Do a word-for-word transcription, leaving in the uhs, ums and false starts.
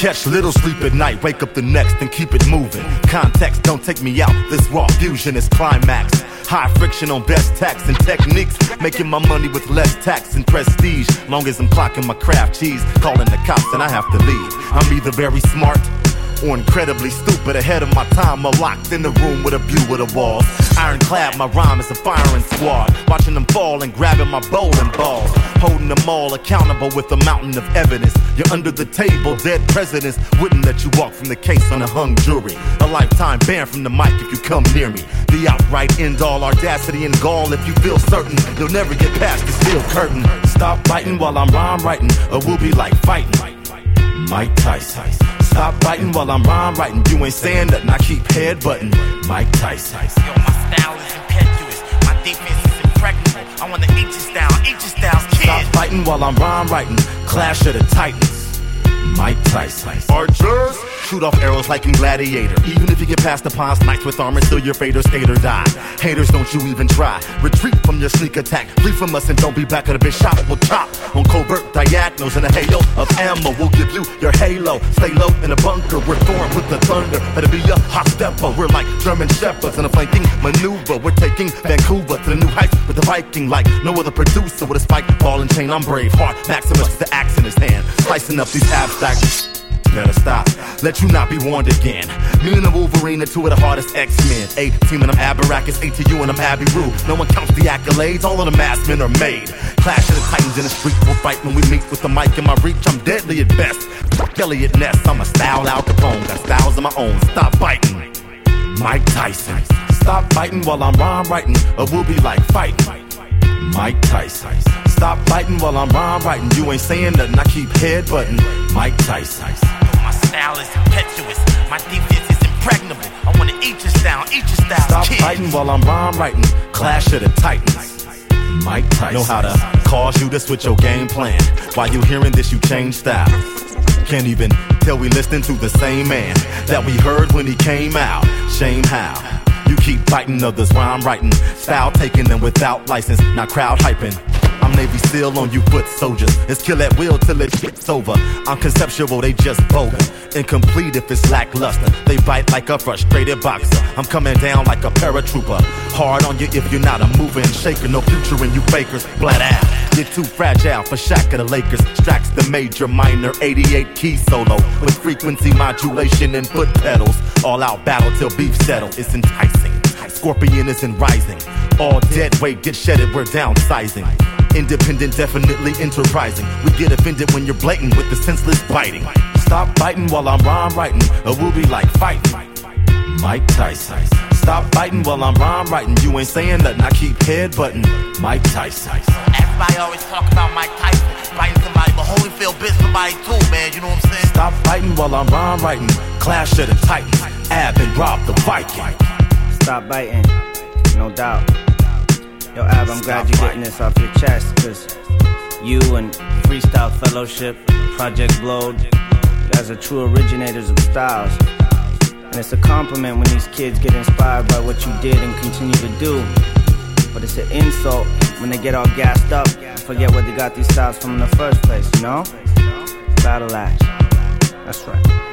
Catch little sleep at night, wake up the next and keep it moving. Context, don't take me out, this raw fusion is climax. High friction on best tax and techniques, making my money with less tax and prestige. Long as I'm clocking my craft cheese, calling the cops and I have to leave. I'm either very smart or incredibly stupid, ahead of my time, or locked in the room with a view of the walls. Ironclad, my rhyme is a firing squad, watching them fall and grabbing my bowling balls, holding them all accountable with a mountain of evidence. You're under the table, dead presidents wouldn't let you walk from the case on a hung jury. A lifetime ban from the mic if you come near me. The outright end all audacity and gall if you feel certain you'll never get past the steel curtain. Stop biting while I'm rhyme writing, or we'll be like fighting Mike Tyson. Stop biting while I'm rhyme writing. You ain't saying nothing, I keep headbutting Mike Tyson. Yo, my style is impetuous, my defense is impregnable. I wanna eat your style, eat your style's kid. Stop fighting while I'm rhyme writing. Clash of the Titans, Mike Tyson. Archers, shoot off arrows like in Gladiator. Even if you get past the pawn snipes with armor, still your fate or skate or die. Haters, don't you even try. Retreat from your sneak attack. Flee from us and don't be back at a bitch shop. We'll chop on covert diagonals in a halo of ammo. We'll give you your halo. Stay low in a bunker. We're throwing with the thunder. Better be a hot stepper. We're like German shepherds in a flanking maneuver. We're taking Vancouver to the new heights with the Viking like no other producer with a spike, ball and chain. I'm brave. Heart Maximus with the axe in his hand, slicing up these abstracts. Better stop, let you not be warned again. Me and the Wolverine are two of the hardest X-Men. A team and I'm Abarakis, A to you and I'm Abbey Roo. No one counts the accolades, all of the masked men are made. Clash of the Titans in the street, we'll fight when we meet with the mic in my reach. I'm deadly at best, Elliot Ness, I'm a style Al Capone. Got styles of my own, stop biting Mike Tyson. Stop biting while I'm rhyme writing, or we'll be like fighting Mike Tyson. Stop biting while I'm rhyme writing. You ain't saying nothing, I keep headbutting Mike Tyson. My style is impetuous, my defense is impregnable. I wanna eat your style, eat your style. Stop kid. fighting while I'm rhyme writing. Clash of the Titans, Mike Tyson. Know how to cause you to switch your game plan. While you hearing this, you change style. Can't even tell we listening to the same man that we heard when he came out. Shame how you keep biting others while I'm writing. Style taking them without license, not crowd hyping. I'm Navy SEAL on you foot soldiers. It's kill at will till it shit's over. I'm conceptual, they just vulgar. Incomplete if it's lackluster. They bite like a frustrated boxer. I'm coming down like a paratrooper. Hard on you if you're not a mover and shaker. No future in you fakers, flat out. You're too fragile for Shaq of the Lakers. Strax the major minor eighty-eight key solo with frequency modulation and foot pedals. All out battle till beef settle. It's enticing. Scorpion isn't rising. All dead weight get shedded, we're downsizing. Independent, definitely enterprising. We get offended when you're blatant with the senseless biting. Stop biting while I'm rhyme writing, or we'll be like fighting Mike Tyson. Stop biting while I'm rhyme writing. You ain't saying nothing, I keep headbutting Mike Tyson. Everybody always talk about Mike Tyson biting somebody, but Holyfield bit somebody too, man. You know what I'm saying? Stop biting while I'm rhyme writing. Clash of the Titans, Ab and Rob the Viking. Stop biting, no doubt. Yo, Ab, I'm glad you're getting this off your chest, cause you and Freestyle Fellowship, Project Blowed, you guys are true originators of styles. And it's a compliment when these kids get inspired by what you did and continue to do. But it's an insult when they get all gassed up and forget where they got these styles from in the first place, you know? Battle Axe. That's right.